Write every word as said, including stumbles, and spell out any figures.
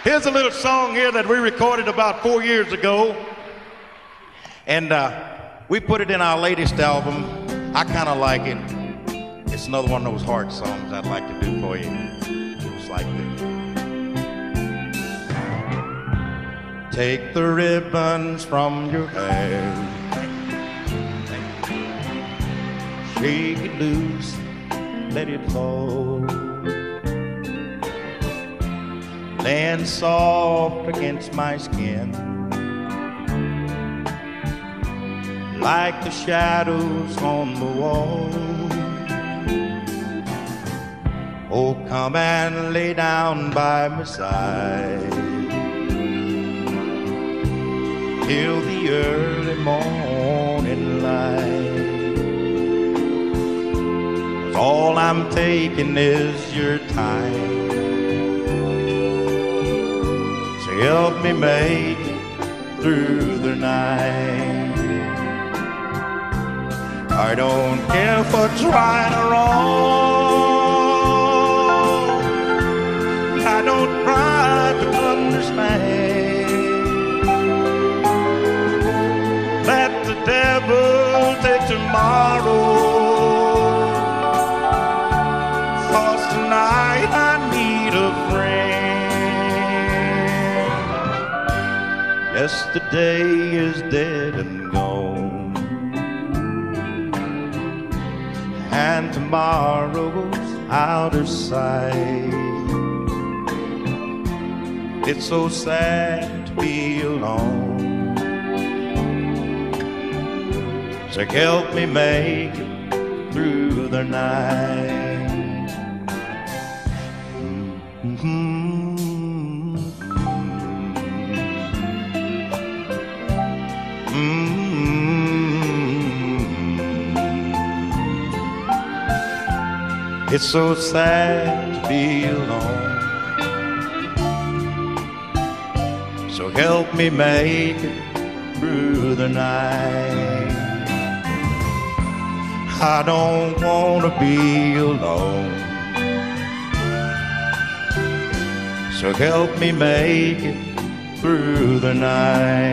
Here's a little song here that we recorded about four years ago. And uh, we put it in our latest album. I kind of like it. It's another one of those hard songs I'd like to do for you. It was like this. Take the ribbons from your hair, shake it loose, let it fall, land soft against my skin, like the shadows on the wall. Oh, come and lay down by my side till the early morning light. 'Cause all I'm taking is your time, so help me make it through the night. I don't care for trying or wrong, I don't try to understand. Let the devil take tomorrow, 'cause tonight I need a friend. Yesterday is dead and gone, and tomorrow's out of sight. It's so sad to be alone, so help me make it through the night. Mm-hmm. Mm-hmm. It's so sad to be alone, so help me make it through the night. I don't wanna be alone, so help me make it through the night.